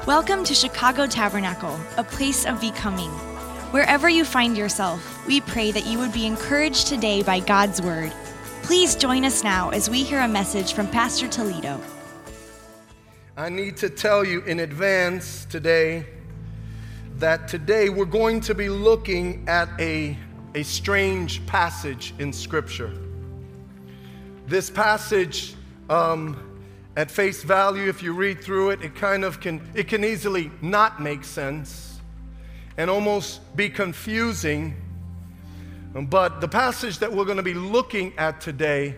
Welcome to Chicago Tabernacle, a place of becoming. Wherever you find yourself, we pray that you would be encouraged today by God's Word. Please join us now as we hear a message from Pastor Toledo. I need to tell you in advance today that today we're going to be looking at a strange passage in Scripture. This passage, at face value, if you read through it, it can easily not make sense and almost be confusing. But the passage that we're going to be looking at today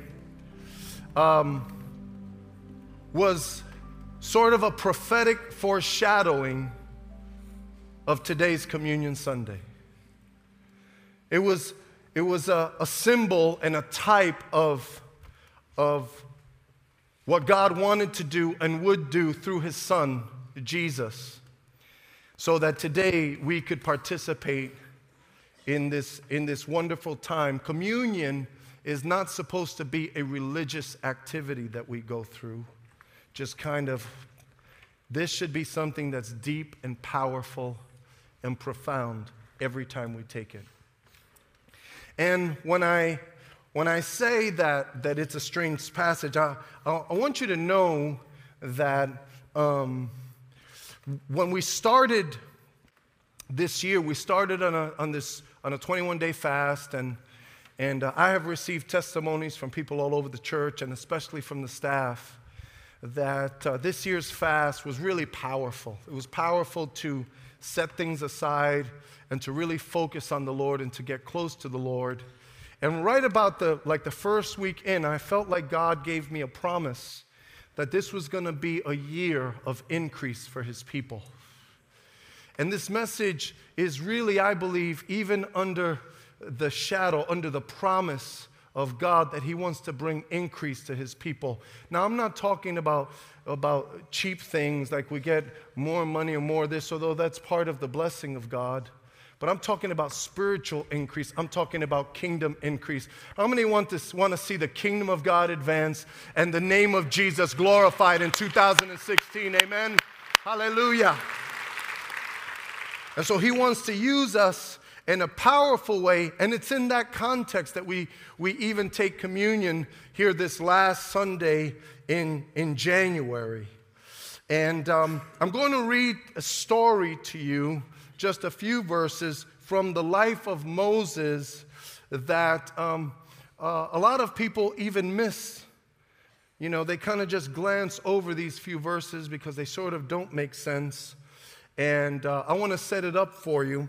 was sort of a prophetic foreshadowing of today's Communion Sunday. It was a symbol and a type of what God wanted to do and would do through His Son, Jesus, so that today we could participate in this wonderful time. Communion is not supposed to be a religious activity that we go through. This should be something that's deep and powerful and profound every time we take it. And when I say that it's a strange passage, I want you to know that when we started this year, we started on a 21-day fast, and I have received testimonies from people all over the church, and especially from the staff, that this year's fast was really powerful. It was powerful to set things aside and to really focus on the Lord and to get close to the Lord. And right about the first week in, I felt like God gave me a promise that this was going to be a year of increase for His people. And this message is really, I believe, even under the shadow, under the promise of God that He wants to bring increase to His people. Now, I'm not talking about cheap things like we get more money or more this, although that's part of the blessing of God. But I'm talking about spiritual increase. I'm talking about kingdom increase. How many want to see the kingdom of God advance and the name of Jesus glorified in 2016? Amen? Hallelujah. And so He wants to use us in a powerful way, and it's in that context that we even take communion here this last Sunday in January. And I'm going to read a story to you, just a few verses from the life of Moses that a lot of people even miss. You know, they kind of just glance over these few verses because they sort of don't make sense. And I want to set it up for you.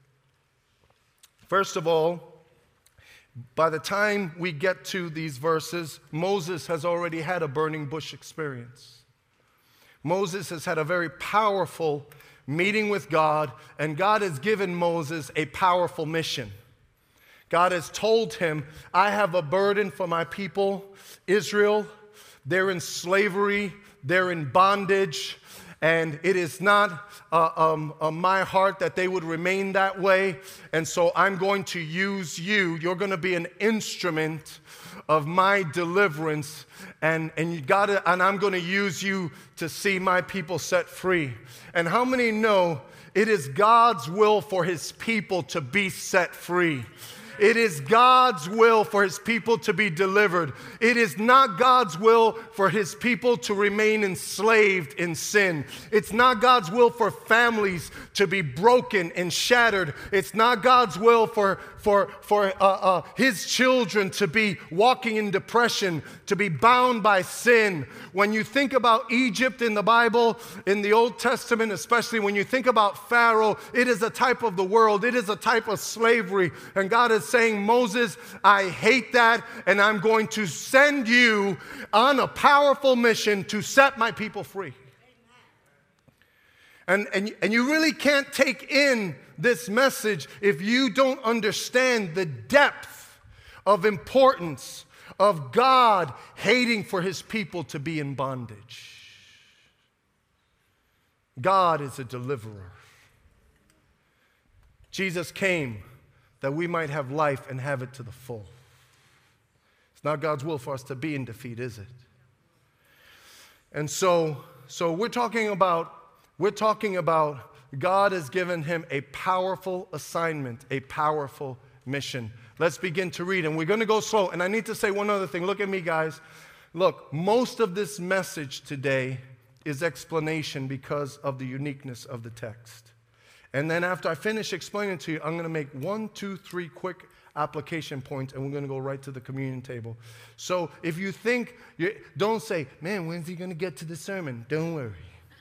First of all, by the time we get to these verses, Moses has already had a burning bush experience. Moses has had a very powerful meeting with God, and God has given Moses a powerful mission. God has told him, I have a burden for my people, Israel. They're in slavery, they're in bondage, and it is not my heart that they would remain that way. And so I'm going to use you. You're going to be an instrument of my deliverance, and I'm going to use you to see my people set free. And how many know it is God's will for His people to be set free? It is God's will for His people to be delivered. It is not God's will for His people to remain enslaved in sin. It's not God's will for families to be broken and shattered. It's not God's will for His children to be walking in depression, to be bound by sin. When you think about Egypt in the Bible, in the Old Testament, especially when you think about Pharaoh, it is a type of the world. It is a type of slavery. And God is saying, Moses, I hate that, and I'm going to send you on a powerful mission to set my people free. And you really can't take in this message if you don't understand the depth of importance of God hating for His people to be in bondage. God is a deliverer. Jesus came that we might have life and have it to the full. It's not God's will for us to be in defeat, is it? And so we're talking about We're talking about God has given him a powerful assignment, a powerful mission. Let's begin to read, and we're going to go slow. And I need to say one other thing. Look at me, guys. Look, most of this message today is explanation because of the uniqueness of the text. And then after I finish explaining to you, I'm going to make 1, 2, 3 quick application points, and we're going to go right to the communion table. So if you think, don't say, man, when's he going to get to the sermon? Don't worry.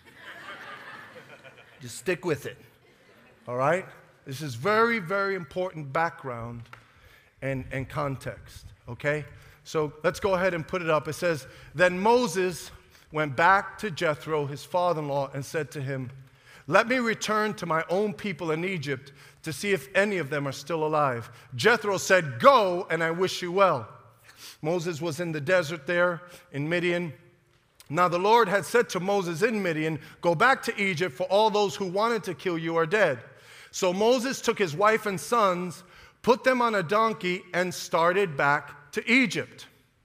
Just stick with it. All right? This is very, very important background and context. Okay? So let's go ahead and put it up. It says, then Moses went back to Jethro, his father-in-law, and said to him, let me return to my own people in Egypt to see if any of them are still alive. Jethro said, go, and I wish you well. Moses was in the desert there in Midian. Now the Lord had said to Moses in Midian, go back to Egypt, for all those who wanted to kill you are dead. So Moses took his wife and sons, put them on a donkey, and started back to Egypt.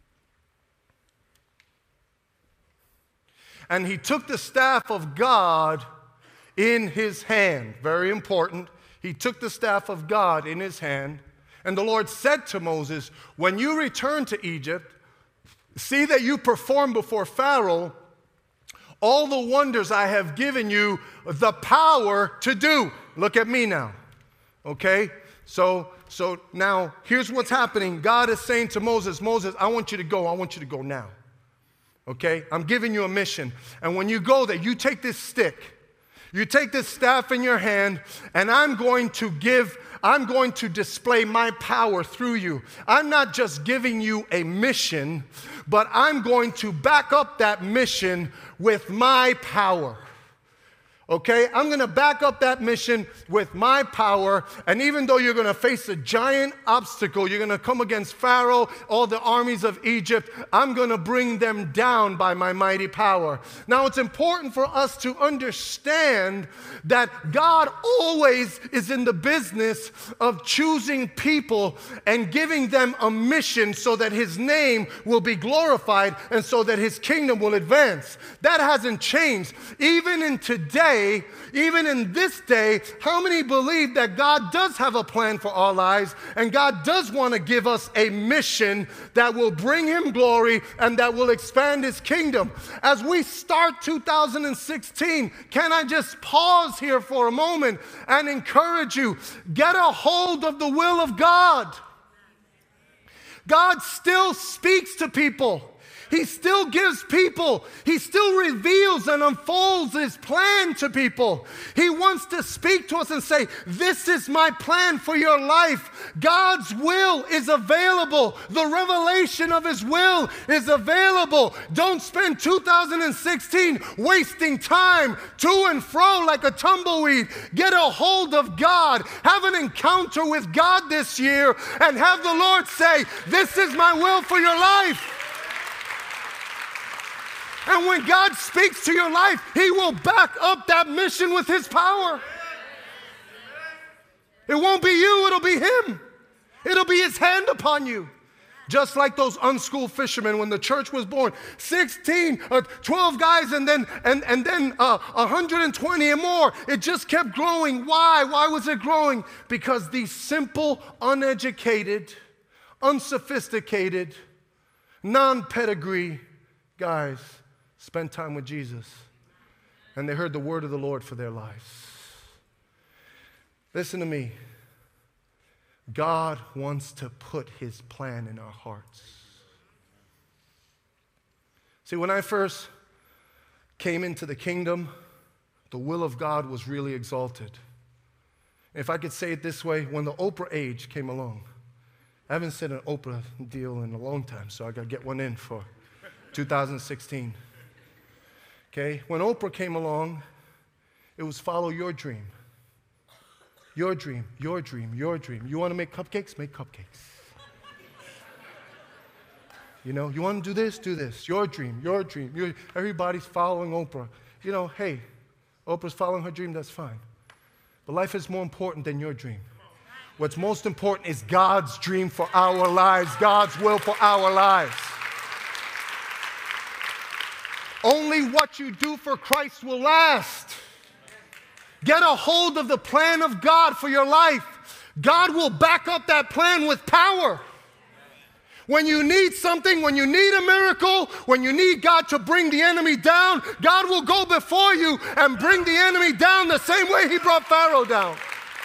And he took the staff of God in his hand. Very important. He took the staff of God in his hand. And the Lord said to Moses, when you return to Egypt, see that you perform before Pharaoh all the wonders I have given you the power to do. Look at me now. Okay? So now here's what's happening. God is saying to Moses, Moses, I want you to go. I want you to go now. Okay? I'm giving you a mission. And when you go there, you take this stick. You take this staff in your hand, and I'm going to display my power through you. I'm not just giving you a mission, but I'm going to back up that mission with my power. Okay? I'm going to back up that mission with my power, and even though you're going to face a giant obstacle, you're going to come against Pharaoh, all the armies of Egypt, I'm going to bring them down by my mighty power. Now, it's important for us to understand that God always is in the business of choosing people and giving them a mission so that his name will be glorified and so that his kingdom will advance. That hasn't changed. Even in this day, how many believe that God does have a plan for our lives and God does want to give us a mission that will bring him glory and that will expand his kingdom? As we start 2016, can I just pause here for a moment and encourage you, get a hold of the will of God. God still speaks to people. He still gives people, he still reveals and unfolds his plan to people. He wants to speak to us and say, this is my plan for your life. God's will is available. The revelation of his will is available. Don't spend 2016 wasting time to and fro like a tumbleweed. Get a hold of God. Have an encounter with God this year and have the Lord say, this is my will for your life. And when God speaks to your life, he will back up that mission with his power. It won't be you, it'll be him. It'll be his hand upon you. Just like those unschooled fishermen when the church was born. 12 guys and then 120 and more. It just kept growing. Why? Why was it growing? Because these simple, uneducated, unsophisticated, non-pedigree guys spent time with Jesus, and they heard the word of the Lord for their lives. Listen to me. God wants to put his plan in our hearts. See, when I first came into the kingdom, the will of God was really exalted. If I could say it this way, when the Oprah age came along, I haven't said an Oprah deal in a long time, so I got to get one in for 2016. Okay, when Oprah came along, it was follow your dream. Your dream, your dream, your dream. You want to make cupcakes? Make cupcakes. You know, you want to do this? Do this. Your dream, your dream. Everybody's following Oprah. You know, hey, Oprah's following her dream, that's fine. But life is more important than your dream. What's most important is God's dream for our lives, God's will for our lives. Only what you do for Christ will last. Get a hold of the plan of God for your life. God will back up that plan with power. When you need something, when you need a miracle, when you need God to bring the enemy down, God will go before you and bring the enemy down the same way he brought Pharaoh down.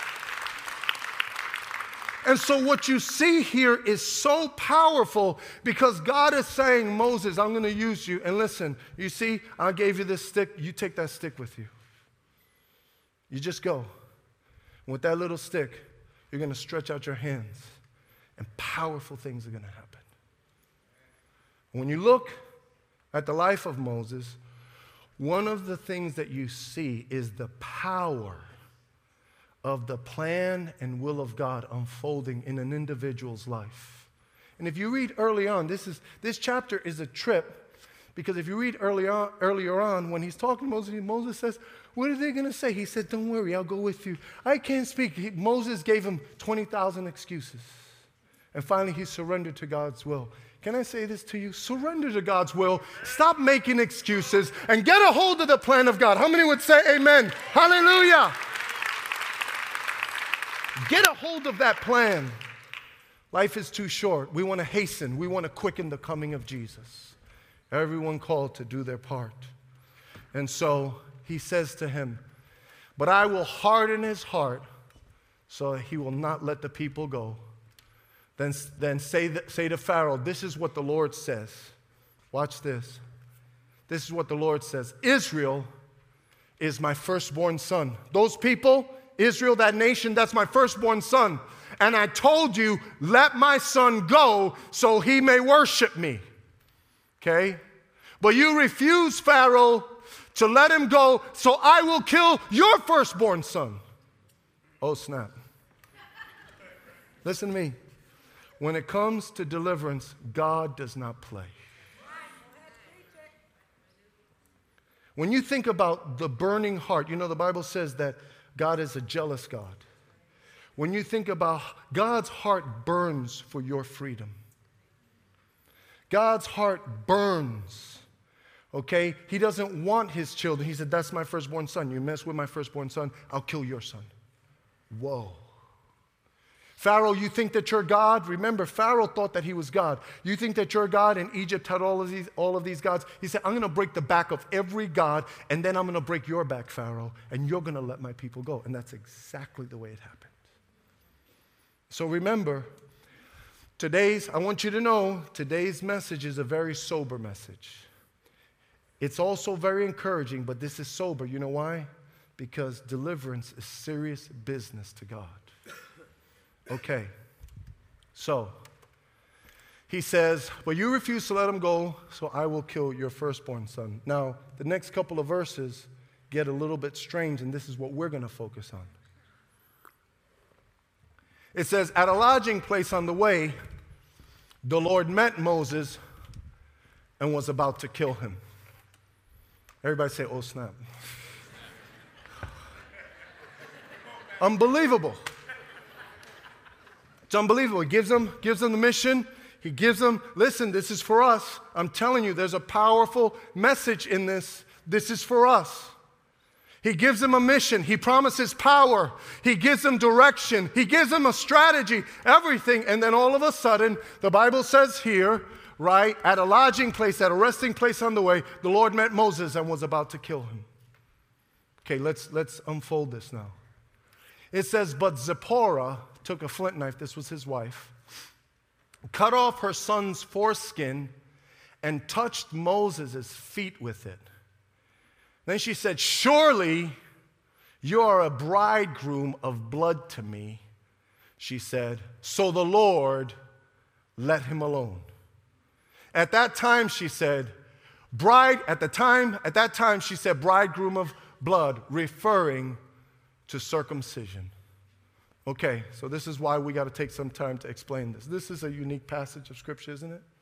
And so what you see here is so powerful because God is saying, Moses, I'm going to use you. And listen, you see, I gave you this stick. You take that stick with you. You just go. And with that little stick, you're going to stretch out your hands and powerful things are going to happen. When you look at the life of Moses, one of the things that you see is the power of the plan and will of God unfolding in an individual's life. And if you read early on, this chapter is a trip, because if you read earlier on, when he's talking to Moses, Moses says, what are they going to say? He said, don't worry, I'll go with you. I can't speak. Moses gave him 20,000 excuses. And finally, he surrendered to God's will. Can I say this to you? Surrender to God's will. Stop making excuses and get a hold of the plan of God. How many would say amen? Hallelujah. Get a hold of that plan. Life is too short. We want to hasten. We want to quicken the coming of Jesus. Everyone called to do their part. And so he says to him, but I will harden his heart so he will not let the people go. Then say to Pharaoh, this is what the Lord says. Watch this. This is what the Lord says. Israel is my firstborn son. Those people, Israel, that nation, that's my firstborn son. And I told you, let my son go so he may worship me. Okay? But you refuse, Pharaoh, to let him go, so I will kill your firstborn son. Oh, snap. Listen to me. When it comes to deliverance, God does not play. When you think about the burning heart, you know the Bible says that God is a jealous God. When you think about God's heart burns for your freedom. God's heart burns, okay? He doesn't want his children. He said, that's my firstborn son. You mess with my firstborn son, I'll kill your son. Whoa. Pharaoh, you think that you're God? Remember, Pharaoh thought that he was God. You think that you're God, and Egypt had all of these gods? He said, I'm going to break the back of every god, and then I'm going to break your back, Pharaoh, and you're going to let my people go. And that's exactly the way it happened. So remember, I want you to know, today's message is a very sober message. It's also very encouraging, but this is sober. You know why? Because deliverance is serious business to God. Okay, so he says, but you refuse to let him go, so I will kill your firstborn son. Now, the next couple of verses get a little bit strange, and this is what we're going to focus on. It says, at a lodging place on the way, the Lord met Moses and was about to kill him. Everybody say, oh, snap. Unbelievable. It's unbelievable. He gives them the mission. He gives them, listen, this is for us. I'm telling you, there's a powerful message in this. This is for us. He gives them a mission. He promises power. He gives them direction. He gives them a strategy, everything. And then all of a sudden, the Bible says here, right, at a lodging place, at a resting place on the way, the Lord met Moses and was about to kill him. Okay, let's unfold this now. It says, but Zipporah took a flint knife, this was his wife, cut off her son's foreskin and touched Moses' feet with it. Then she said, surely you are a bridegroom of blood to me, she said, so the Lord let him alone. At that time, she said, she said, bridegroom of blood, referring to circumcision. Okay, so this is why we got to take some time to explain this. This is a unique passage of Scripture, isn't it?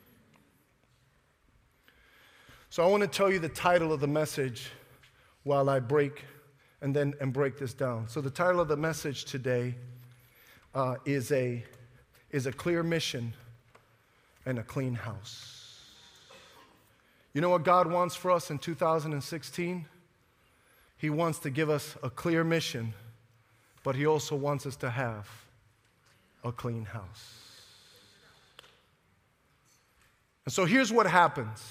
So I want to tell you the title of the message while I break this down. So the title of the message today is a clear mission and a clean house. You know what God wants for us in 2016? He wants to give us a clear mission, but He also wants us to have a clean house. And so here's what happens.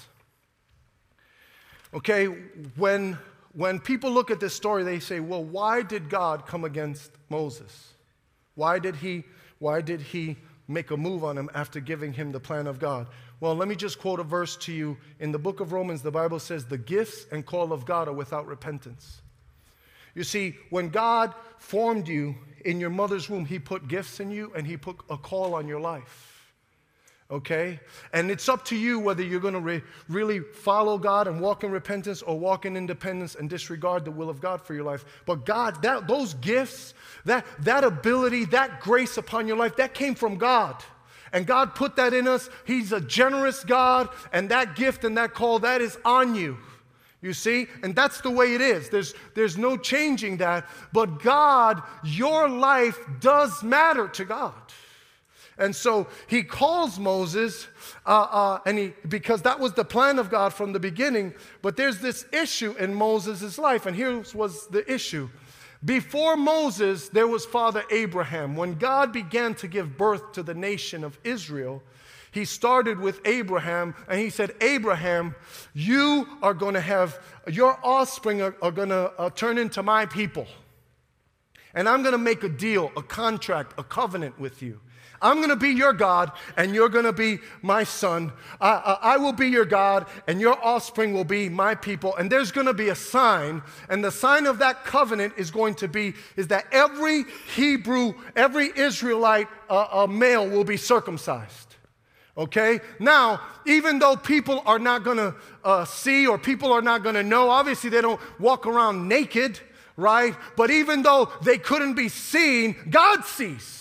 Okay, when people look at this story, they say, well, why did God come against Moses? Why did he make a move on him after giving him the plan of God? Well, let me just quote a verse to you. In the book of Romans, the Bible says, the gifts and call of God are without repentance. You see, when God formed you in your mother's womb, He put gifts in you and He put a call on your life. Okay? And it's up to you whether you're going to really follow God and walk in repentance or walk in independence and disregard the will of God for your life. But God, those gifts, that ability, that grace upon your life, that came from God. And God put that in us. He's a generous God, and that gift and that call, that is on you. You see? And that's the way it is. There's no changing that. But God, your life does matter to God. And so He calls Moses, because that was the plan of God from the beginning. But there's this issue in Moses' life, and here was the issue. Before Moses, there was Father Abraham. When God began to give birth to the nation of Israel, He started with Abraham, and He said, Abraham, you are going to have, your offspring are going to turn into my people. And I'm going to make a deal, a contract, a covenant with you. I'm going to be your God, and you're going to be my son. I will be your God, and your offspring will be my people. And there's going to be a sign, and the sign of that covenant is that every Hebrew, every Israelite male will be circumcised. Okay? Now, even though people are not going to see or people are not going to know, obviously they don't walk around naked, right? But even though they couldn't be seen, God sees.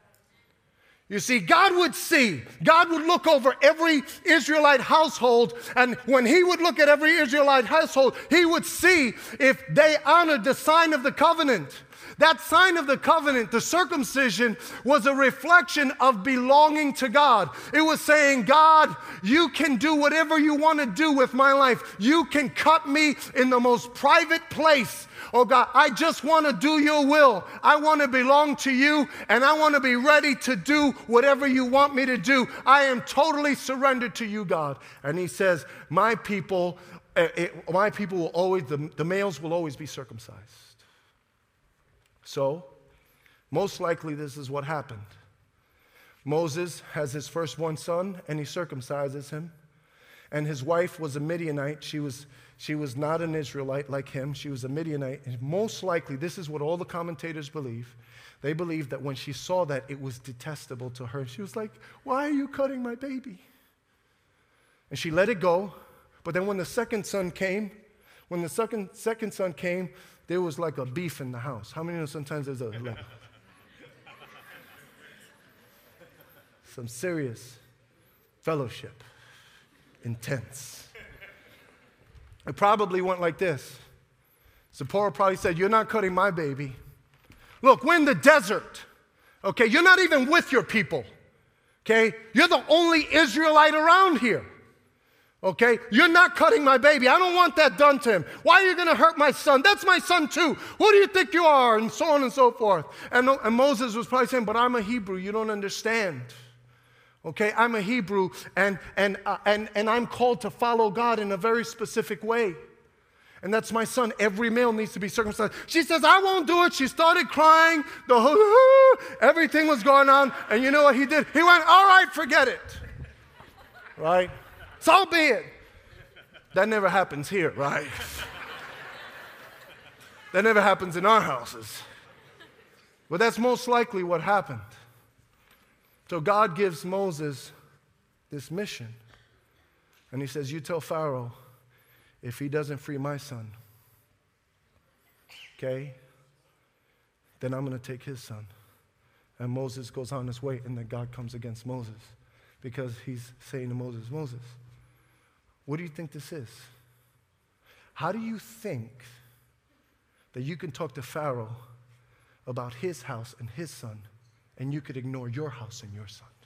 You see, God would see. God would look over every Israelite household, and when He would look at every Israelite household, He would see if they honored the sign of the covenant. That sign of the covenant, the circumcision, was a reflection of belonging to God. It was saying, God, you can do whatever you want to do with my life. You can cut me in the most private place. Oh God, I just want to do your will. I want to belong to you, and I want to be ready to do whatever you want me to do. I am totally surrendered to you, God. And He says, my people will always, the males will always be circumcised. So, most likely this is what happened. Moses has his firstborn son, and he circumcises him. And his wife was a Midianite. She was not an Israelite like him. She was a Midianite. And most likely, this is what all the commentators believe. They believe that when she saw that, it was detestable to her. She was like, why are you cutting my baby? And she let it go. But then when the second son came, there was like a beef in the house. How many know sometimes there's some serious fellowship? Intense. It probably went like this. Zipporah probably said, you're not cutting my baby. Look, we're in the desert. Okay, you're not even with your people. Okay, you're the only Israelite around here. Okay, you're not cutting my baby. I don't want that done to him. Why are you going to hurt my son? That's my son too. Who do you think you are? And so on and so forth. And Moses was probably saying, but I'm a Hebrew. You don't understand. Okay, I'm a Hebrew, and I'm called to follow God in a very specific way. And that's my son. Every male needs to be circumcised. She says, I won't do it. She started crying. Everything was going on. And you know what he did? He went, all right, forget it. Right? So be it. That never happens here, right? That never happens in our houses. But that's most likely what happened. So God gives Moses this mission. And He says, you tell Pharaoh, if he doesn't free my son, okay, then I'm going to take his son. And Moses goes on his way, and then God comes against Moses because He's saying to Moses, Moses, what do you think this is? How do you think that you can talk to Pharaoh about his house and his son, and you could ignore your house and your son?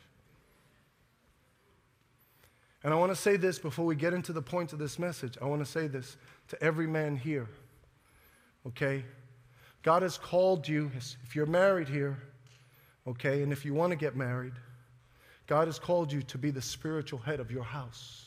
And I want to say this before we get into the point of this message. I want to say this to every man here. okay? God has called you, if you're married here, okay, and if you want to get married, God has called you to be the spiritual head of your house.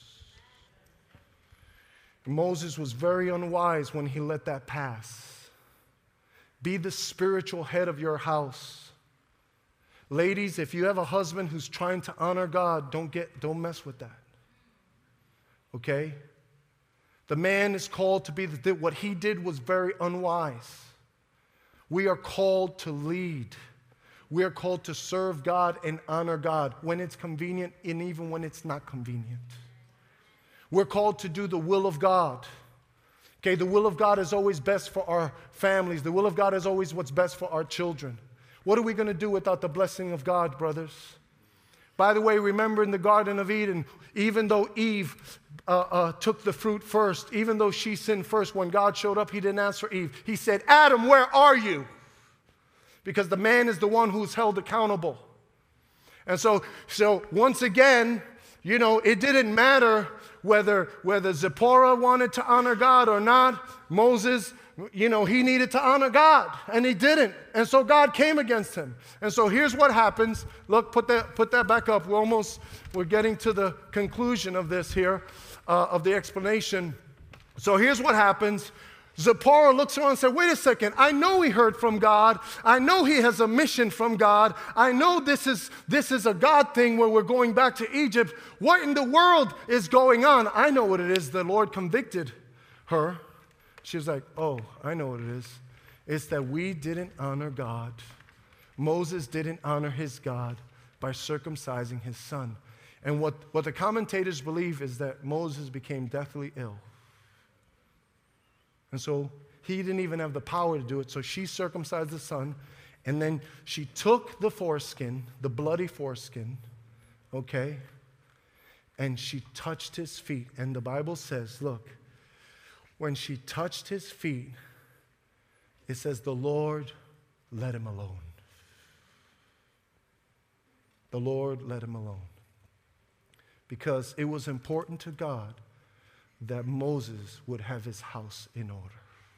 Moses was very unwise when he let that pass. Be the spiritual head of your house. Ladies, if you have a husband who's trying to honor God, don't mess with that. Okay? The man is called to be what he did was very unwise. We are called to lead. We are called to serve God and honor God when it's convenient and even when it's not convenient. We're called to do the will of God. Okay, the will of God is always best for our families. The will of God is always what's best for our children. What are we going to do without the blessing of God, brothers? By the way, remember in the Garden of Eden, even though Eve took the fruit first, even though she sinned first, when God showed up, he didn't answer Eve. He said, Adam, where are you? Because the man is the one who's held accountable. And so once again, it didn't matter whether Zipporah wanted to honor God or not. Moses, he needed to honor God, and he didn't. And so God came against him. And so here's what happens. Look, put that back up. We're getting to the conclusion of this here, of the explanation. So here's what happens. Zipporah looks around and said, wait a second, I know he heard from God. I know he has a mission from God. I know this is a God thing where we're going back to Egypt. What in the world is going on? I know what it is. The Lord convicted her. She was like, oh, I know what it is. It's that we didn't honor God. Moses didn't honor his God by circumcising his son. And what the commentators believe is that Moses became deathly ill. And so he didn't even have the power to do it. So she circumcised the son, and then she took the foreskin, the bloody foreskin, okay, and she touched his feet. And the Bible says, look, when she touched his feet, it says the Lord let him alone. The Lord let him alone. Because it was important to God that Moses would have his house in order.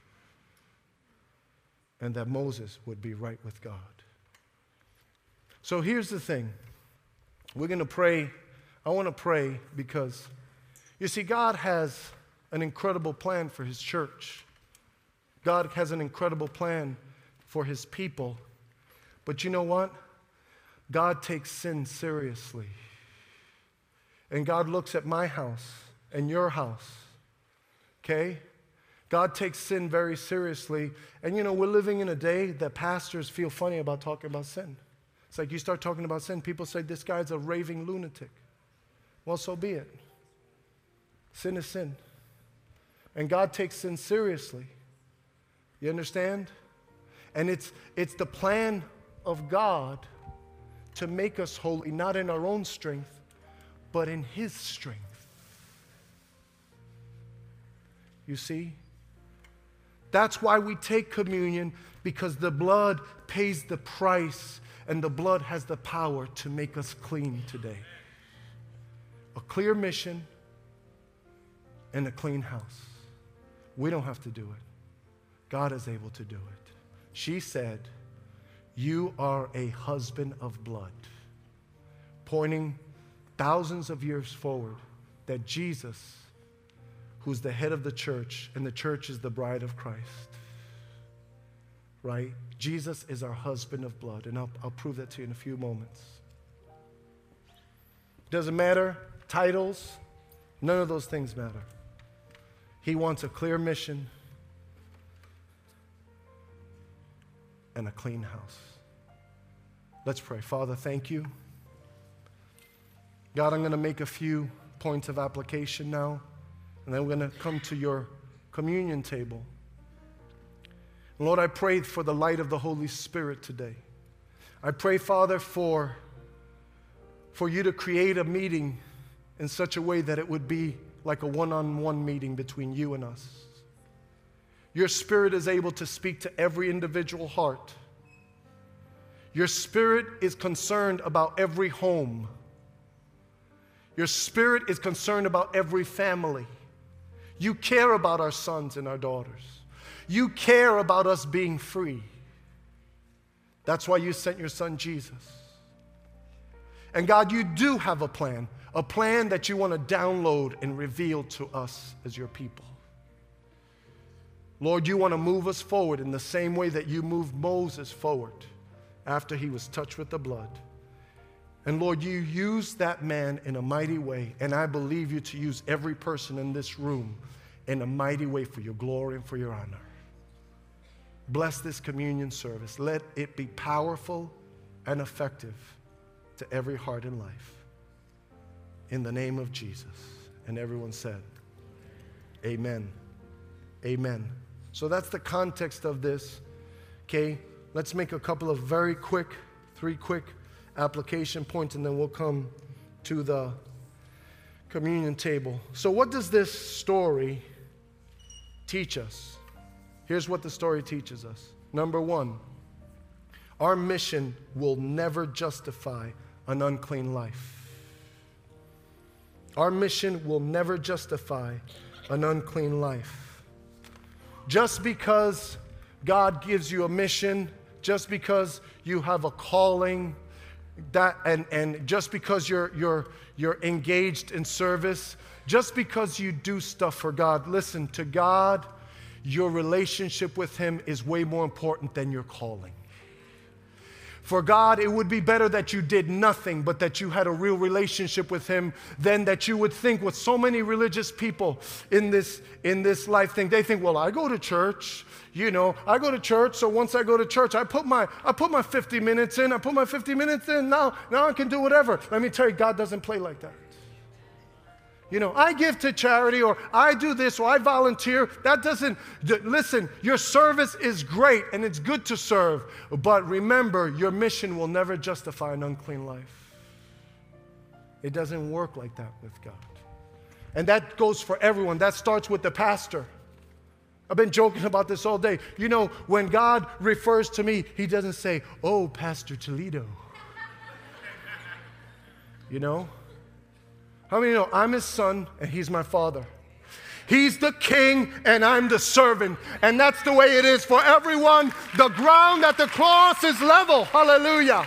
And that Moses would be right with God. So here's the thing. We're going to pray. I want to pray because, you see, God has an incredible plan for his church. God has an incredible plan for his people. But you know what? God takes sin seriously. And God looks at my house and your house, okay? God takes sin very seriously. And we're living in a day that pastors feel funny about talking about sin. It's like you start talking about sin, people say, this guy's a raving lunatic. Well, so be it. Sin is sin. And God takes sin seriously. You understand? And it's the plan of God to make us holy, not in our own strength, but in his strength. You see? That's why we take communion, because the blood pays the price, and the blood has the power to make us clean today. A clear mission and a clean house. We don't have to do it. God is able to do it. She said, you are a husband of blood, pointing thousands of years forward that Jesus, who's the head of the church, and the church is the bride of Christ, right? Jesus is our husband of blood, and I'll prove that to you in a few moments. Doesn't matter, titles, none of those things matter. He wants a clear mission and a clean house. Let's pray. Father, thank you. God, I'm going to make a few points of application now, and then we're going to come to your communion table. Lord, I pray for the light of the Holy Spirit today. I pray, Father, for you to create a meeting in such a way that it would be like a one-on-one meeting between you and us. Your Spirit is able to speak to every individual heart. Your Spirit is concerned about every home. Your Spirit is concerned about every family. You care about our sons and our daughters. You care about us being free. That's why you sent your son Jesus. And God, you do have a plan that you want to download and reveal to us as your people. Lord, you want to move us forward in the same way that you moved Moses forward after he was touched with the blood. And Lord, you used that man in a mighty way, and I believe you to use every person in this room in a mighty way for your glory and for your honor. Bless this communion service. Let it be powerful and effective to every heart and life. In the name of Jesus. And everyone said, amen. Amen. So that's the context of this. Okay, let's make a couple of three quick application points, and then we'll come to the communion table. So what does this story teach us? Here's what the story teaches us. Number one, our mission will never justify an unclean life. Our mission will never justify an unclean life. Just because God gives you a mission, just because you have a calling, and just because you're engaged in service, just because you do stuff for God, listen, to God, your relationship with Him is way more important than your calling. For God, it would be better that you did nothing, but that you had a real relationship with Him than that you would think with so many religious people in this life thing. They think, well, I go to church, I go to church, so once I go to church, I put my 50 minutes in, now I can do whatever. Let me tell you, God doesn't play like that. I give to charity, or I do this, or I volunteer. Listen, your service is great, and it's good to serve. But remember, your mission will never justify an unclean life. It doesn't work like that with God. And that goes for everyone. That starts with the pastor. I've been joking about this all day. When God refers to me, He doesn't say, oh, Pastor Toledo. How many know I'm His son and He's my father? He's the king and I'm the servant. And that's the way it is for everyone. The ground at the cross is level. Hallelujah.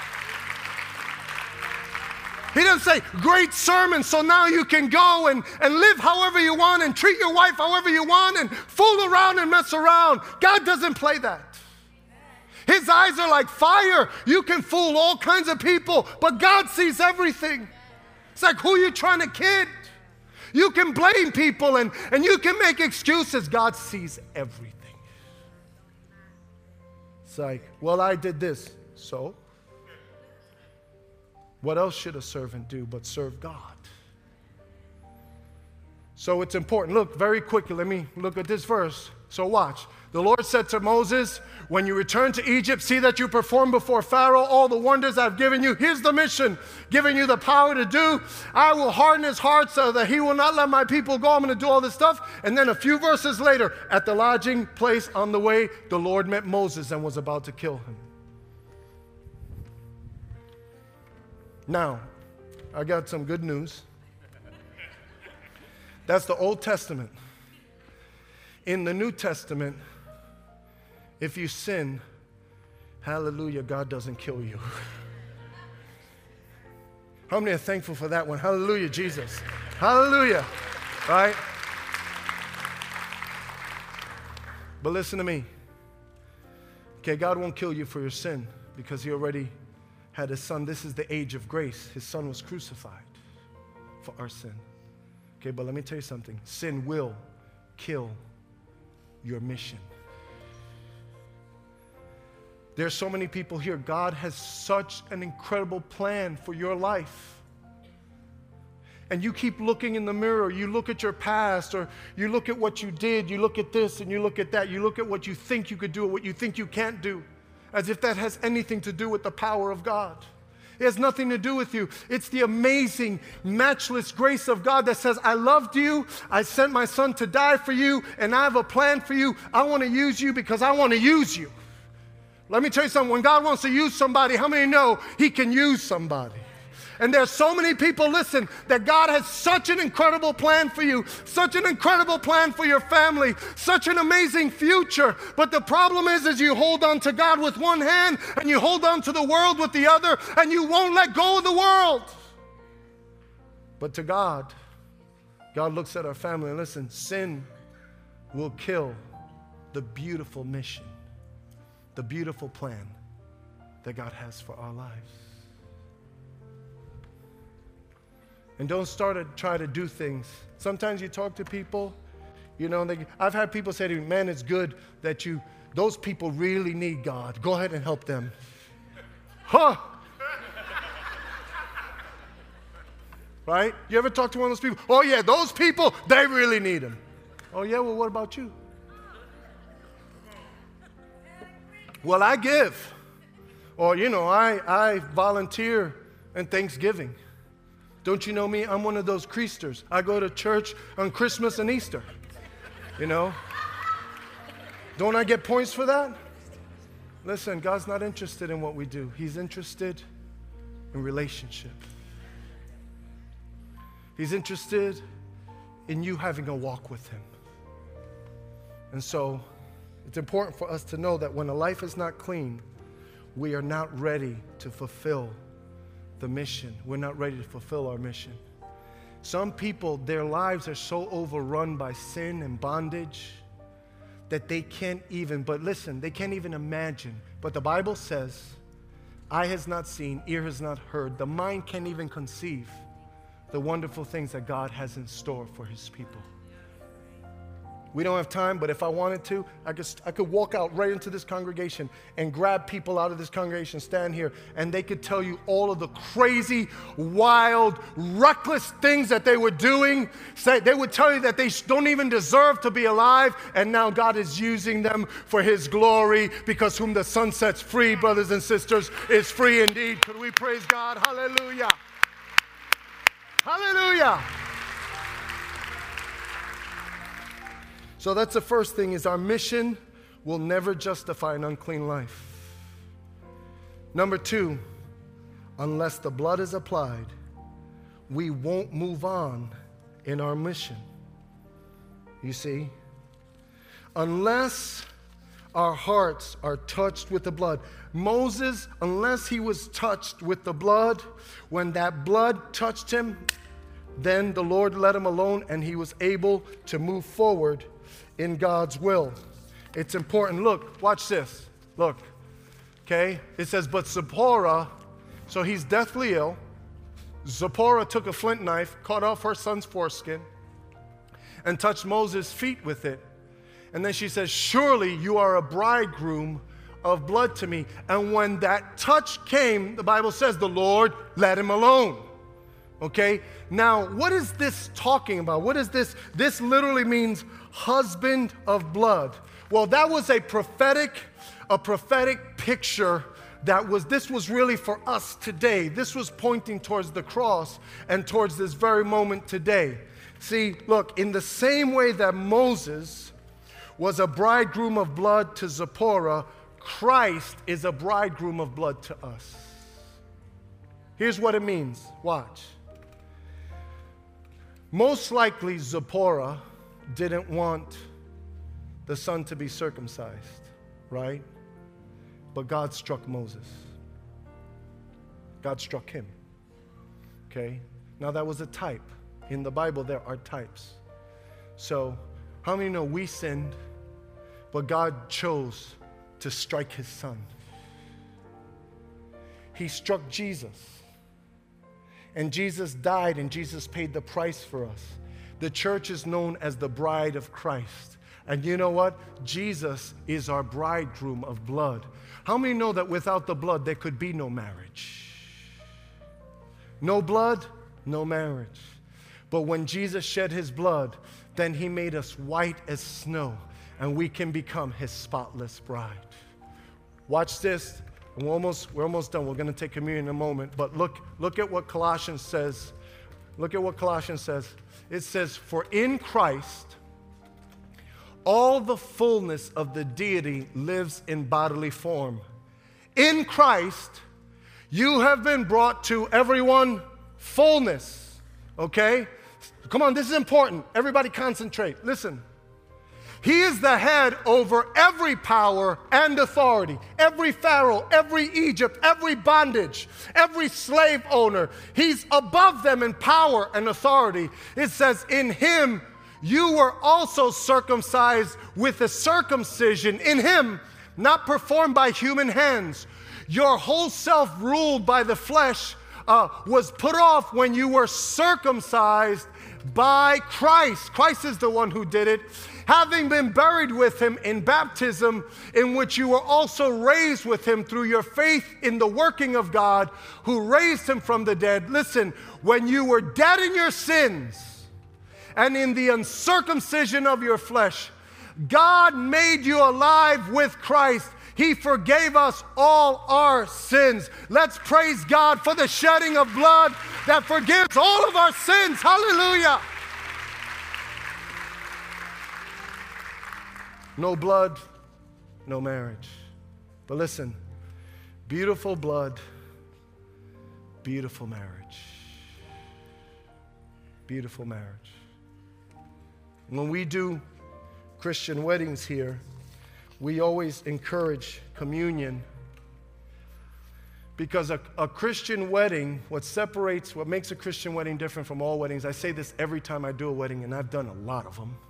He doesn't say, great sermon, so now you can go and live however you want and treat your wife however you want and fool around and mess around. God doesn't play that. His eyes are like fire. You can fool all kinds of people, but God sees everything. It's like, who are you trying to kid? You can blame people and you can make excuses. God sees everything. It's like, well, I did this. So? What else should a servant do but serve God? So it's important. Look, very quickly, let me look at this verse. So watch. The Lord said to Moses, when you return to Egypt, see that you perform before Pharaoh all the wonders I've given you. Here's the mission, giving you the power to do. I will harden his heart so that he will not let my people go. I'm going to do all this stuff. And then a few verses later, at the lodging place on the way, the Lord met Moses and was about to kill him. Now, I got some good news. That's the Old Testament. In the New Testament, if you sin, hallelujah, God doesn't kill you. How many are thankful for that one? Hallelujah, Jesus. Hallelujah. Right? But listen to me. Okay, God won't kill you for your sin because He already had His Son. This is the age of grace. His Son was crucified for our sin. Okay, but let me tell you something. Sin will kill your mission. There's so many people here. God has such an incredible plan for your life. And you keep looking in the mirror. You look at your past, or you look at what you did. You look at this and you look at that. You look at what you think you could do or what you think you can't do, as if that has anything to do with the power of God. It has nothing to do with you. It's the amazing, matchless grace of God that says, I loved you, I sent my Son to die for you, and I have a plan for you. I want to use you because I want to use you. Let me tell you something. When God wants to use somebody, how many know He can use somebody? And there's so many people, listen, that God has such an incredible plan for you, such an incredible plan for your family, such an amazing future. But the problem is you hold on to God with one hand and you hold on to the world with the other, and you won't let go of the world. But to God, God looks at our family and listen, sin will kill the beautiful mission, the beautiful plan that God has for our lives. And don't try to do things. Sometimes you talk to people, you know, I've had people say to me, man, it's good that those people really need God. Go ahead and help them. Huh? Right? You ever talk to one of those people? Oh yeah, those people, they really need Him. Oh yeah, well what about you? Well, I give. Or, you know, I volunteer in Thanksgiving. Don't you know me? I'm one of those Creasters. I go to church on Christmas and Easter. You know? Don't I get points for that? Listen, God's not interested in what we do. He's interested in relationship. He's interested in you having a walk with Him. And so, it's important for us to know that when a life is not clean, we are not ready to fulfill the mission. We're not ready to fulfill our mission. Some people, their lives are so overrun by sin and bondage that they can't even, but listen, they can't even imagine. But the Bible says, eye has not seen, ear has not heard, the mind can't even conceive the wonderful things that God has in store for His people. We don't have time, but if I wanted to, I could walk out right into this congregation and grab people out of this congregation, stand here, and they could tell you all of the crazy, wild, reckless things that they were doing. They would tell you that they don't even deserve to be alive, and now God is using them for His glory, because whom the Son sets free, brothers and sisters, is free indeed. Could we praise God? Hallelujah. Hallelujah. So that's the first thing, is our mission will never justify an unclean life. Number two, unless the blood is applied, we won't move on in our mission. You see? Unless our hearts are touched with the blood. Moses, unless he was touched with the blood, when that blood touched him, then the Lord let him alone and he was able to move forward in God's will. It's important. Look, watch this. Look, okay? It says, but Zipporah, so he's deathly ill. Zipporah took a flint knife, cut off her son's foreskin, and touched Moses' feet with it. And then she says, surely you are a bridegroom of blood to me. And when that touch came, the Bible says the Lord let him alone. Okay? Now, what is this talking about? What is this? This literally means husband of blood. Well, that was a prophetic picture this was really for us today. This was pointing towards the cross and towards this very moment today. See, look, in the same way that Moses was a bridegroom of blood to Zipporah, Christ is a bridegroom of blood to us. Here's what it means. Watch. Most likely, Zipporah didn't want the son to be circumcised, right? But God struck Moses. God struck him. Okay? Now, that was a type. In the Bible, there are types. So, how many know we sinned, but God chose to strike His Son? He struck Jesus. And Jesus died, and Jesus paid the price for us. The church is known as the bride of Christ. And you know what? Jesus is our bridegroom of blood. How many know that without the blood, there could be no marriage? No blood, no marriage. But when Jesus shed His blood, then He made us white as snow, and we can become His spotless bride. Watch this. We're almost done. We're going to take communion in a moment. But look at what Colossians says. Look at what Colossians says. It says, for in Christ, all the fullness of the deity lives in bodily form. In Christ, you have been brought to everyone fullness. Okay? Come on, this is important. Everybody concentrate. Listen. He is the head over every power and authority, every Pharaoh, every Egypt, every bondage, every slave owner. He's above them in power and authority. It says, in him you were also circumcised with a circumcision in him, not performed by human hands. Your whole self ruled by the flesh was put off when you were circumcised by Christ. Christ is the one who did it. Having been buried with him in baptism, in which you were also raised with him through your faith in the working of God, who raised him from the dead. Listen, when you were dead in your sins and in the uncircumcision of your flesh, God made you alive with Christ. He forgave us all our sins. Let's praise God for the shedding of blood that forgives all of our sins. Hallelujah. No blood, no marriage. But listen, beautiful blood, beautiful marriage. Beautiful marriage. When we do Christian weddings here, we always encourage communion, because a Christian wedding, what makes a Christian wedding different from all weddings, I say this every time I do a wedding, and I've done a lot of them.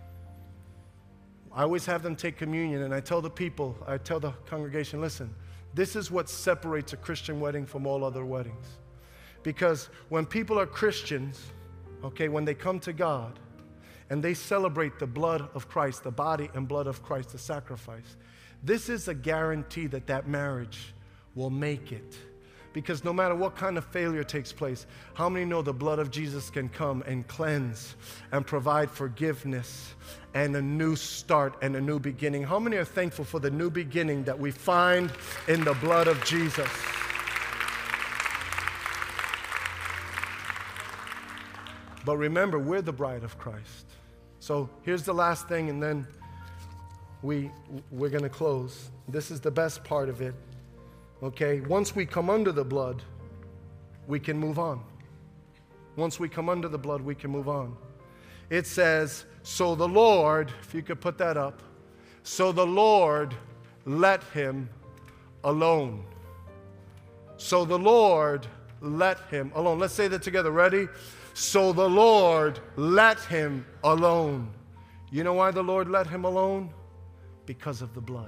I always have them take communion, and I tell the congregation, listen, this is what separates a Christian wedding from all other weddings. Because when people are Christians, okay, when they come to God and they celebrate the blood of Christ, the body and blood of Christ, the sacrifice, this is a guarantee that that marriage will make it. Because no matter what kind of failure takes place, how many know the blood of Jesus can come and cleanse and provide forgiveness and a new start and a new beginning? How many are thankful for the new beginning that we find in the blood of Jesus? But remember, we're the bride of Christ. So here's the last thing, and then we're going to close. This is the best part of it. Okay, once we come under the blood, we can move on. Once we come under the blood, we can move on. It says, so the Lord, if you could put that up, so the Lord let him alone. So the Lord let him alone. Let's say that together. Ready? So the Lord let him alone. You know why the Lord let him alone? Because of the blood.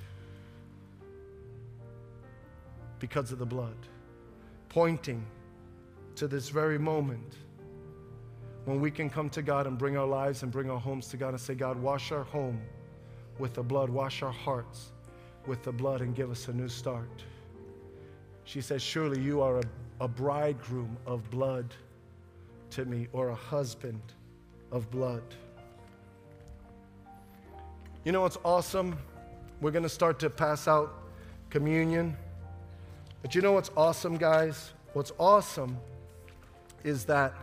Because of the blood, pointing to this very moment when we can come to God and bring our lives and bring our homes to God and say, God, wash our home with the blood, wash our hearts with the blood, and give us a new start. She says, surely you are a bridegroom of blood to me, or a husband of blood. You know what's awesome? We're going to start to pass out communion. But you know what's awesome, guys? What's awesome is that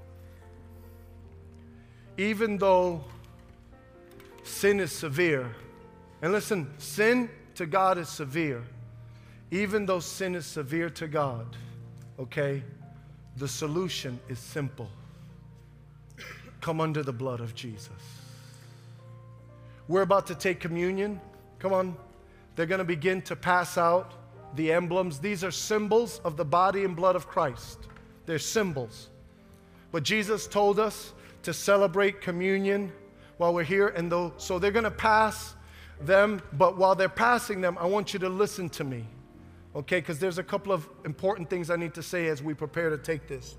even though sin is severe, and listen, sin to God is severe. Even though sin is severe to God, okay, the solution is simple. Come under the blood of Jesus. We're about to take communion. Come on. They're going to begin to pass out the emblems. These are symbols of the body and blood of Christ. They're symbols. But Jesus told us to celebrate communion while we're here. And so they're going to pass them. But while they're passing them, I want you to listen to me. Okay? Because there's a couple of important things I need to say as we prepare to take this.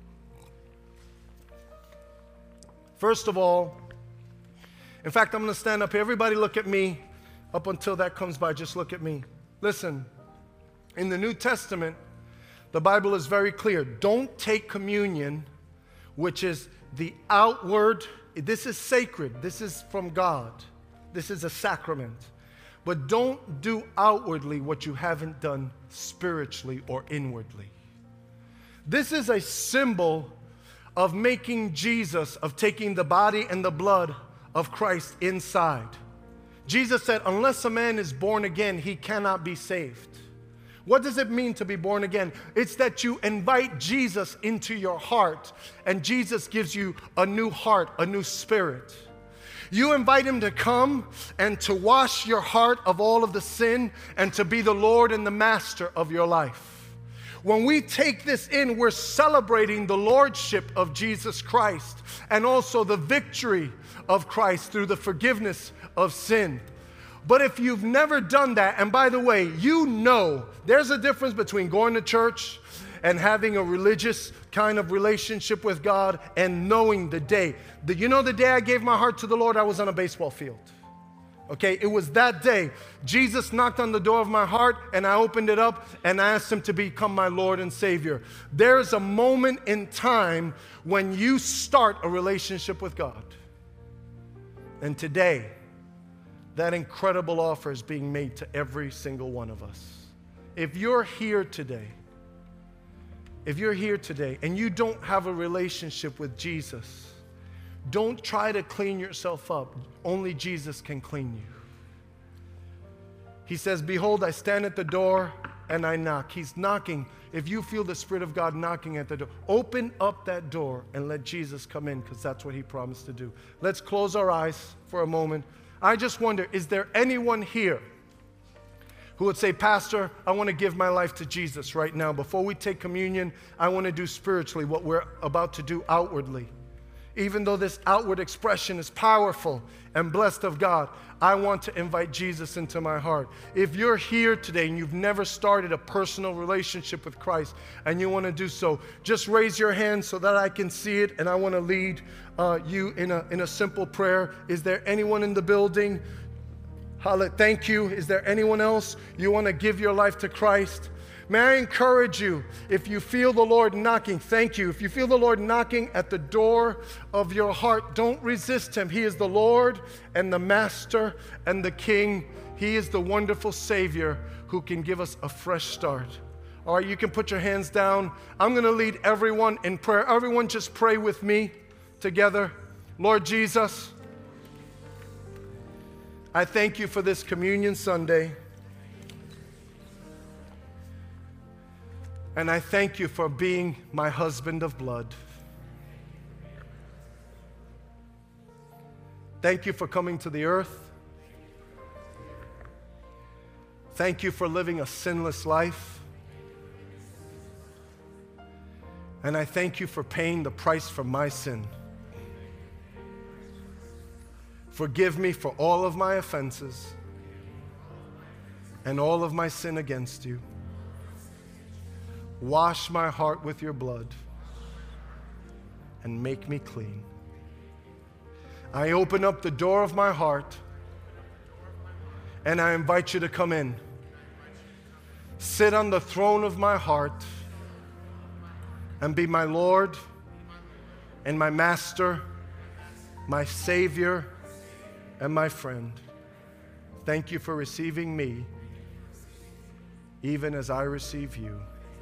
First of all, in fact, I'm going to stand up here. Everybody look at me. Up until that comes by, just look at me. Listen. In the New Testament, the Bible is very clear. Don't take communion, which is the outward. This is sacred. This is from God. This is a sacrament. But don't do outwardly what you haven't done spiritually or inwardly. This is a symbol of making Jesus, of taking the body and the blood of Christ inside. Jesus said, unless a man is born again, he cannot be saved. What does it mean to be born again? It's that you invite Jesus into your heart, and Jesus gives you a new heart, a new spirit. You invite him to come and to wash your heart of all of the sin and to be the Lord and the master of your life. When we take this in, we're celebrating the lordship of Jesus Christ and also the victory of Christ through the forgiveness of sin. But if you've never done that, and by the way, you know there's a difference between going to church and having a religious kind of relationship with God and knowing the day. You know the day I gave my heart to the Lord, I was on a baseball field. Okay, it was that day. Jesus knocked on the door of my heart and I opened it up and I asked him to become my Lord and Savior. There's a moment in time when you start a relationship with God. And today, that incredible offer is being made to every single one of us. If you're here today and you don't have a relationship with Jesus, don't try to clean yourself up. Only Jesus can clean you. He says, behold, I stand at the door and I knock. He's knocking. If you feel the Spirit of God knocking at the door, open up that door and let Jesus come in, because that's what he promised to do. Let's close our eyes for a moment. I just wonder, is there anyone here who would say, Pastor, I want to give my life to Jesus right now. Before we take communion, I want to do spiritually what we're about to do outwardly. Even though this outward expression is powerful and blessed of God, I want to invite Jesus into my heart. If you're here today and you've never started a personal relationship with Christ and you want to do so, just raise your hand so that I can see it, and I want to lead you in a simple prayer. Is there anyone in the building? Thank you. Is there anyone else? You want to give your life to Christ? May I encourage you, if you feel the Lord knocking, thank you. If you feel the Lord knocking at the door of your heart, don't resist him. He is the Lord and the Master and the King. He is the wonderful Savior who can give us a fresh start. All right, you can put your hands down. I'm going to lead everyone in prayer. Everyone just pray with me together. Lord Jesus, I thank you for this Communion Sunday. And I thank you for being my husband of blood. Thank you for coming to the earth. Thank you for living a sinless life. And I thank you for paying the price for my sin. Forgive me for all of my offenses and all of my sin against you. Wash my heart with your blood and make me clean. I open up the door of my heart and I invite you to come in. Sit on the throne of my heart and be my Lord and my Master, my Savior and my friend. Thank you for receiving me, even as I receive you.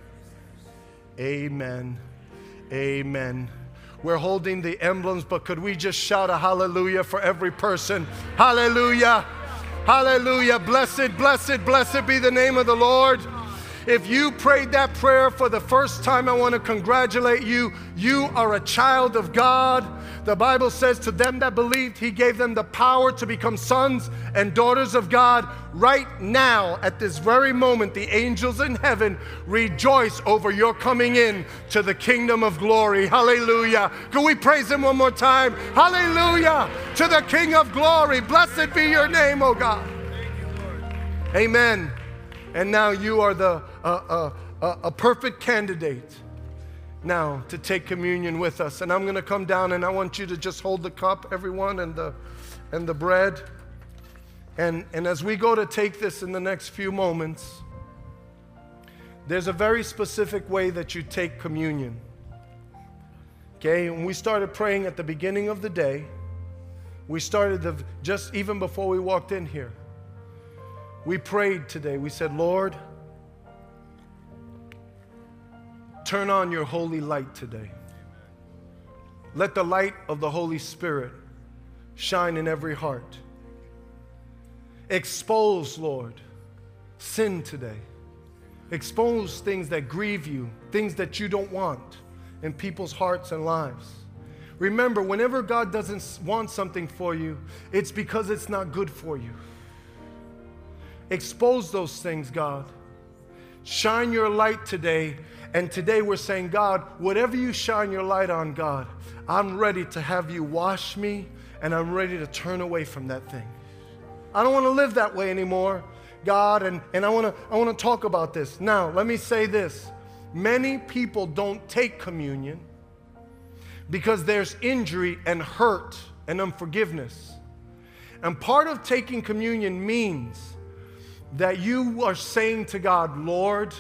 Amen. Amen. We're holding the emblems, but could we just shout a hallelujah for every person? Hallelujah. Hallelujah. Blessed, blessed, blessed be the name of the Lord. If you prayed that prayer for the first time, I want to congratulate you. You are a child of God. The Bible says to them that believed, he gave them the power to become sons and daughters of God. Right now, at this very moment, the angels in heaven rejoice over your coming in to the kingdom of glory. Hallelujah. Can we praise him one more time? Hallelujah to the King of glory. Blessed be your name, oh God. Amen. And now you are a perfect candidate now to take communion with us. And I'm going to come down and I want you to just hold the cup, everyone, and the bread. And as we go to take this in the next few moments, there's a very specific way that you take communion. Okay, when we started praying at the beginning of the day, we started just even before we walked in here. We prayed today. We said, Lord, turn on your holy light today. Let the light of the Holy Spirit shine in every heart. Expose, Lord, sin today. Expose things that grieve you, things that you don't want in people's hearts and lives. Remember, whenever God doesn't want something for you, it's because it's not good for you. Expose those things, God. Shine your light today. And today we're saying, God, whatever you shine your light on, God, I'm ready to have you wash me, and I'm ready to turn away from that thing. I don't want to live that way anymore, God, and I want to talk about this. Now, let me say this. Many people don't take communion because there's injury and hurt and unforgiveness. And part of taking communion means that you are saying to God, Lord,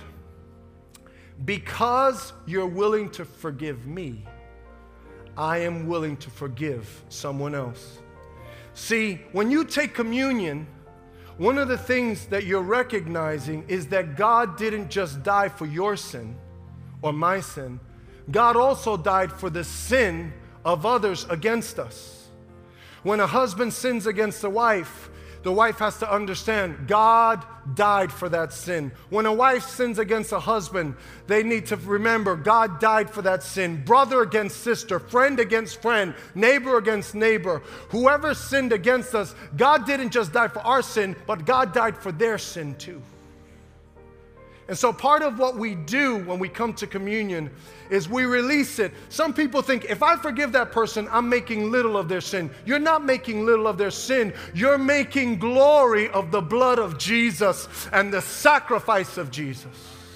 because you're willing to forgive me, I am willing to forgive someone else. See, when you take communion, one of the things that you're recognizing is that God didn't just die for your sin or my sin. God also died for the sin of others against us. When a husband sins against a wife, the wife has to understand God died for that sin. When a wife sins against a husband, they need to remember God died for that sin. Brother against sister, friend against friend, neighbor against neighbor. Whoever sinned against us, God didn't just die for our sin, but God died for their sin too. And so part of what we do when we come to communion is we release it. Some people think, if I forgive that person, I'm making little of their sin. You're not making little of their sin. You're making glory of the blood of Jesus and the sacrifice of Jesus.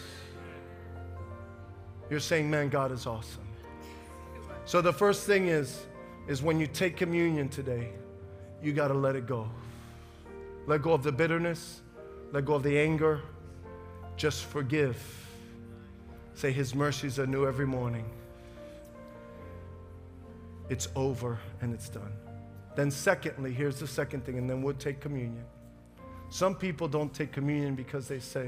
You're saying, man, God is awesome. So the first thing is when you take communion today, you got to let it go. Let go of the bitterness. Let go of the anger. Just forgive. Say, His mercies are new every morning. It's over and it's done. Then secondly, here's the second thing, and then we'll take communion. Some people don't take communion because they say,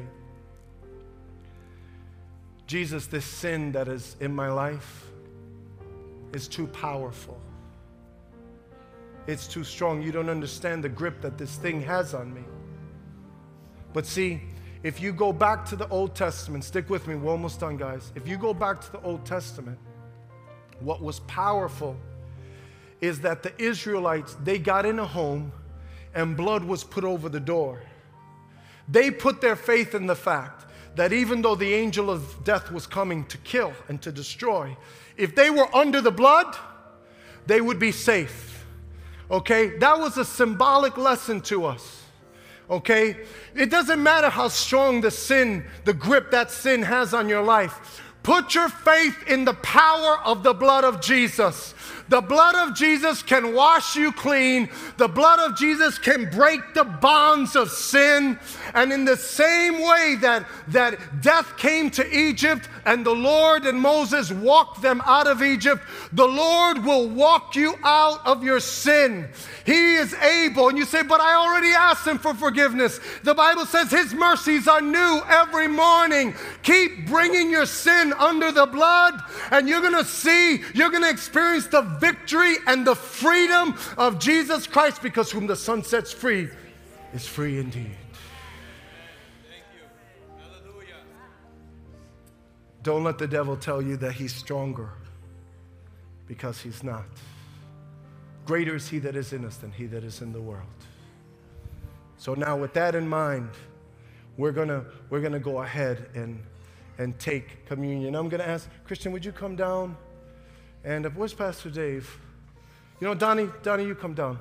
Jesus, this sin that is in my life is too powerful. It's too strong. You don't understand the grip that this thing has on me. But see, if you go back to the Old Testament, stick with me, we're almost done, guys. If you go back to the Old Testament, what was powerful is that the Israelites, they got in a home and blood was put over the door. They put their faith in the fact that even though the angel of death was coming to kill and to destroy, if they were under the blood, they would be safe. Okay? That was a symbolic lesson to us. Okay? It doesn't matter how strong the sin, the grip that sin has on your life. Put your faith in the power of the blood of Jesus. The blood of Jesus can wash you clean. The blood of Jesus can break the bonds of sin. And in the same way that death came to Egypt and the Lord and Moses walked them out of Egypt, the Lord will walk you out of your sin. He is able. And you say, but I already asked Him for forgiveness. The Bible says His mercies are new every morning. Keep bringing your sin under the blood, and you're going to see, you're going to experience the victory and the freedom of Jesus Christ, because whom the Son sets free is free indeed. Thank you. Hallelujah. Don't let the devil tell you that he's stronger, because he's not. Greater is He that is in us than he that is in the world. So now with that in mind, we're gonna go ahead and take communion. I'm going to ask, Christian, would you come down? And where's Pastor Dave? You know, Donnie, you come down.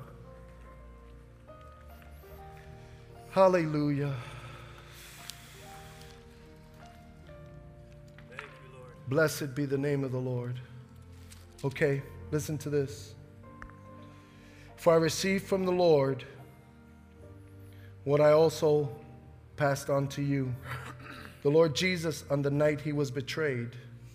Hallelujah. Thank you, Lord. Blessed be the name of the Lord. Okay, listen to this. For I received from the Lord what I also passed on to you. The Lord Jesus, on the night He was betrayed,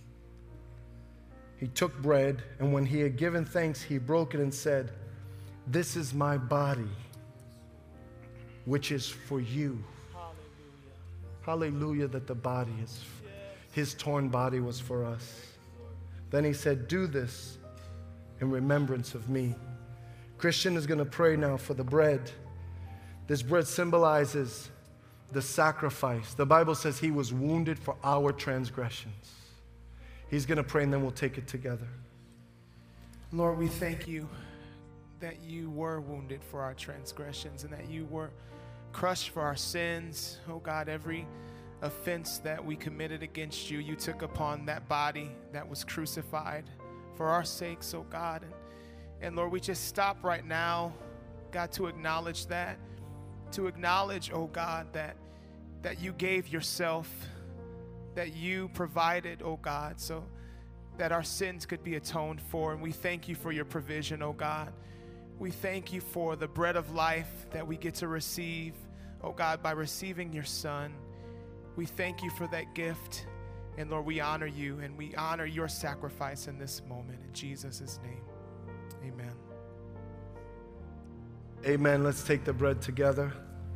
He took bread, and when He had given thanks, He broke it and said, "This is my body, which is for you." Hallelujah. Hallelujah, that the body is, His torn body was for us. Then He said, "Do this in remembrance of me." Christian is going to pray now for the bread. This bread symbolizes the sacrifice. The Bible says he was wounded for our transgressions. He's going to pray and then we'll take it together. Lord, we thank you that you were wounded for our transgressions and that you were crushed for our sins. Oh God, every offense that we committed against you, you took upon that body that was crucified for our sakes, oh God. And Lord, we just stop right now, God, to acknowledge that, to acknowledge, oh God, that you gave yourself, that you provided, oh God, so that our sins could be atoned for. And we thank you for your provision, oh God. We thank you for the bread of life that we get to receive, oh God, by receiving your Son. We thank you for that gift. And Lord, we honor you and we honor your sacrifice in this moment. In Jesus' name, amen. Amen. Let's take the bread together.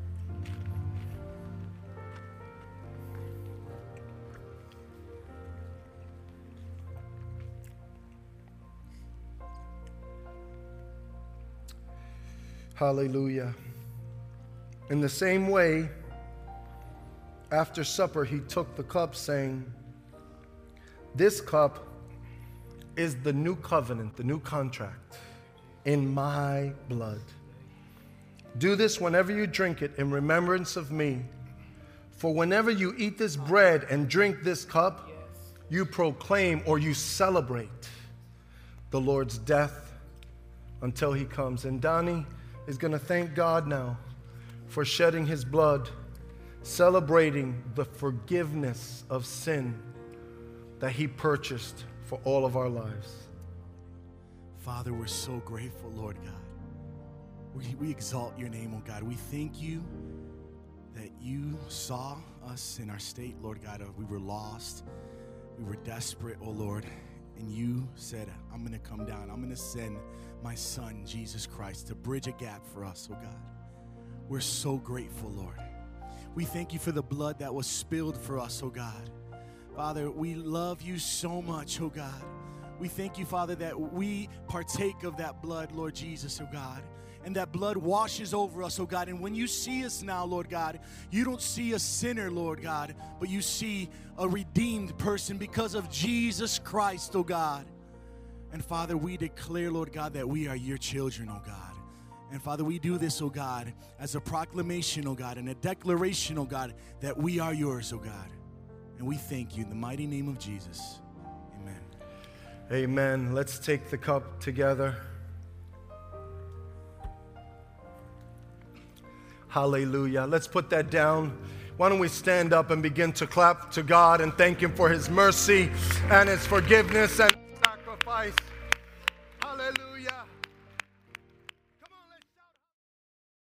Hallelujah. In the same way, after supper, he took the cup, saying, "This cup is the new covenant, the new contract in my blood. Do this whenever you drink it in remembrance of me. For whenever you eat this bread and drink this cup, you proclaim or you celebrate the Lord's death until he comes." And Donnie is going to thank God now for shedding his blood, celebrating the forgiveness of sin that he purchased for all of our lives. Father, we're so grateful, Lord God. We exalt your name, oh God. We thank you that you saw us in our state, Lord God. We were lost. We were desperate, oh Lord. And you said, I'm going to come down. I'm going to send my Son, Jesus Christ, to bridge a gap for us, oh God. We're so grateful, Lord. We thank you for the blood that was spilled for us, oh God. Father, we love you so much, oh God. We thank you, Father, that we partake of that blood, Lord Jesus, oh God. And that blood washes over us, oh God. And when you see us now, Lord God, you don't see a sinner, Lord God, but you see a redeemed person because of Jesus Christ, oh God. And Father, we declare, Lord God, that we are your children, oh God. And Father, we do this, oh God, as a proclamation, oh God, and a declaration, oh God, that we are yours, oh God. And we thank you in the mighty name of Jesus. Amen. Amen. Let's take the cup together. Hallelujah. Let's put that down. Why don't we stand up and begin to clap to God and thank him for his mercy and his forgiveness and